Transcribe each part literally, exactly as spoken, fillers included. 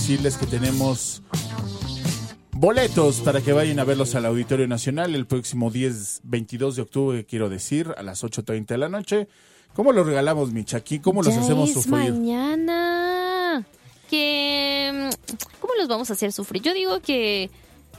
decirles que tenemos boletos para que vayan a verlos al Auditorio Nacional el próximo diez, veintidós de octubre, quiero decir, a las ocho treinta de la noche. ¿Cómo los regalamos, Micha? Aquí, ¿cómo los ya hacemos es sufrir? Mañana. Que, ¿cómo los vamos a hacer sufrir? Yo digo que...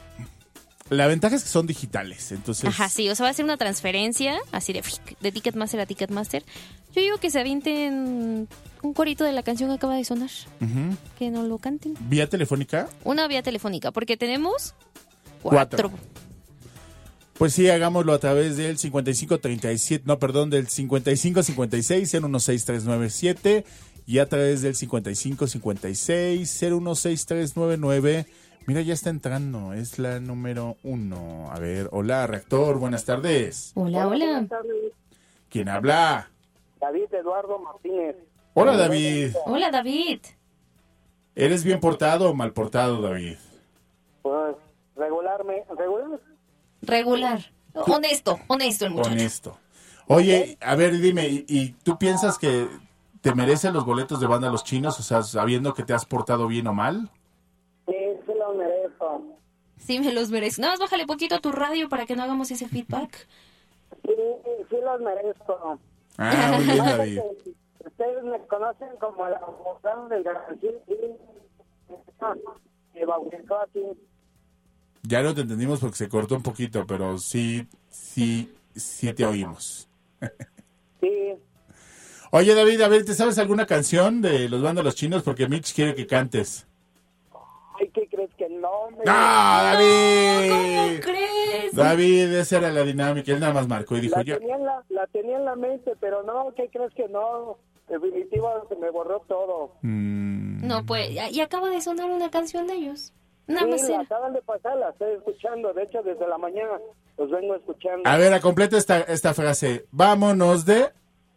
La ventaja es que son digitales, entonces... Ajá, sí, o sea, va a ser una transferencia, así de, de Ticketmaster a Ticketmaster. Yo digo que se avienten un corito de la canción que acaba de sonar. Uh-huh. Que no lo canten. ¿Vía telefónica? Una vía telefónica, porque tenemos cuatro. Cuatro. Pues sí, hagámoslo a través del cincuenta y cinco treinta y siete, no, perdón, del cincuenta y cinco cincuenta y seis cero uno seis tres nueve siete y a través del cincuenta y cinco cincuenta y seis cero uno seis tres nueve nueve. Mira, ya está entrando, es la número uno. A ver, hola, Reactor, buenas tardes. Hola, hola. Buenas tardes. ¿Quién habla? David Eduardo Martínez. Hola, David. Hola, David. ¿Eres bien portado o mal portado, David? Pues, regularme, regular. Regular. Honesto, honesto el muchacho. Honesto. Oye, a ver, dime, ¿y, y tú piensas que te merecen los boletos de Banda Los Chinos? O sea, sabiendo que te has portado bien o mal. Sí, sí los merezco. Sí, me los merezco. Nada más bájale poquito a tu radio para que no hagamos ese feedback. Sí, sí los merezco. Ah, muy bien, David. Ustedes me conocen como el abogado del García y me bautizó así. Ya no te entendimos porque se cortó un poquito, pero sí, sí, sí te oímos. Sí. Oye, David, a ver, ¿te sabes alguna canción de los Banda Los Chinos? Porque Mitch quiere que cantes. Ay, ¿qué crees que no? Me... ¡No, David! ¿Cómo crees? David, esa era la dinámica. Él nada más marcó y dijo, La yo... tenía, en la, la tenía en la mente, pero no, ¿qué crees que no? Definitivamente se me borró todo. Mm. No, pues, y acaba de sonar una canción de ellos. Nada Sí, más la era. acaban de pasar, la estoy escuchando. De hecho, desde la mañana los vengo escuchando. A ver, completa esta, esta frase. Vámonos de...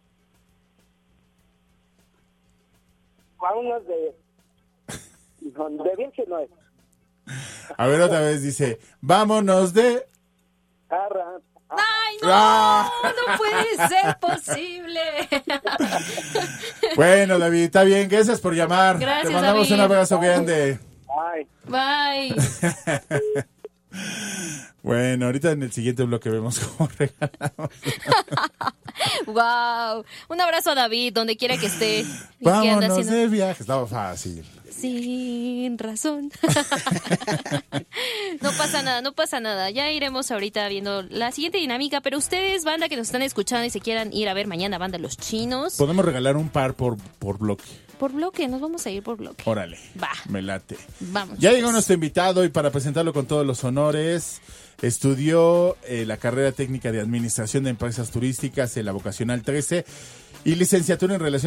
Vámonos de... No, de bien que no es. A ver, otra vez dice, vámonos de... Arra. ¡Ay, no! Ah. ¡No puede ser posible! Bueno, David, está bien. Gracias por llamar. Gracias, Te mandamos David. un abrazo grande. Ay. Bye. Bueno, ahorita en el siguiente bloque vemos cómo regalamos. Wow. Un abrazo a David, donde quiera que esté. ¿Y qué anda Vámonos haciendo? de viaje. Estaba fácil. Sin razón. No pasa nada, no pasa nada. Ya iremos ahorita viendo la siguiente dinámica, pero ustedes, banda que nos están escuchando y se quieran ir a ver mañana Banda Los Chinos. Podemos regalar un par por, por bloque. Por bloque, nos vamos a ir por bloque. Órale. Va. Me late. Vamos. Ya llegó pues. nuestro invitado y para presentarlo con todos los honores, estudió eh, la carrera técnica de Administración de Empresas Turísticas en la Vocacional trece y licenciatura en Relaciones